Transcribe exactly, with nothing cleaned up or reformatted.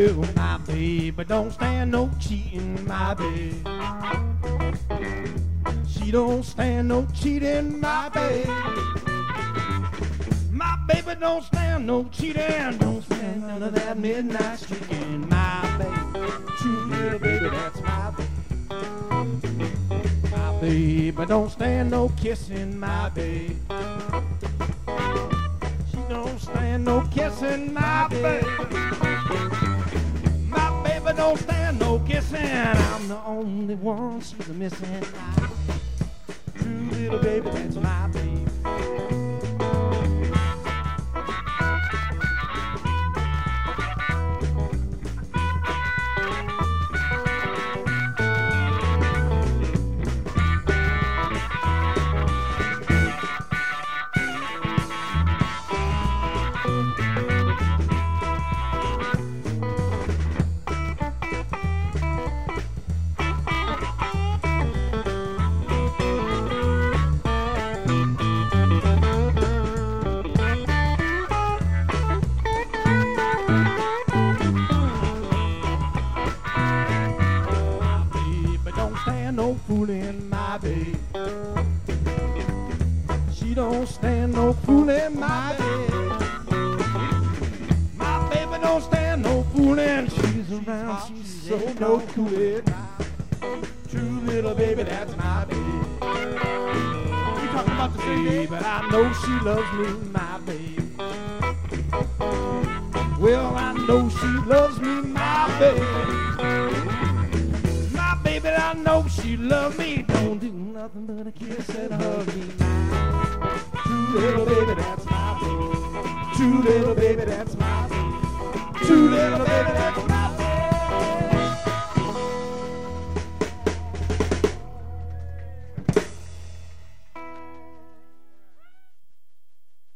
Well, my baby don't stand no cheating, my baby. She don't stand no cheating, my baby. My baby don't stand no cheating, don't stand none of that midnight streaking, my baby. True little baby, that's my baby. My baby don't stand no kissing, my baby. She don't stand no kissing, my baby. My baby don't stand no kissing. I'm the only one she's a missing. True little baby, that's my baby. No fooling, my baby. She don't stand no fooling, my baby. My baby don't stand no fooling. She's around, she's so no cool. True little baby, that's my baby. You talking about the same baby, but I know she loves me, my baby. Well, I know she loves me, my baby. Baby, I know she loves me. Don't do nothing but a kiss and hug me. True little baby, that's my baby. True little baby.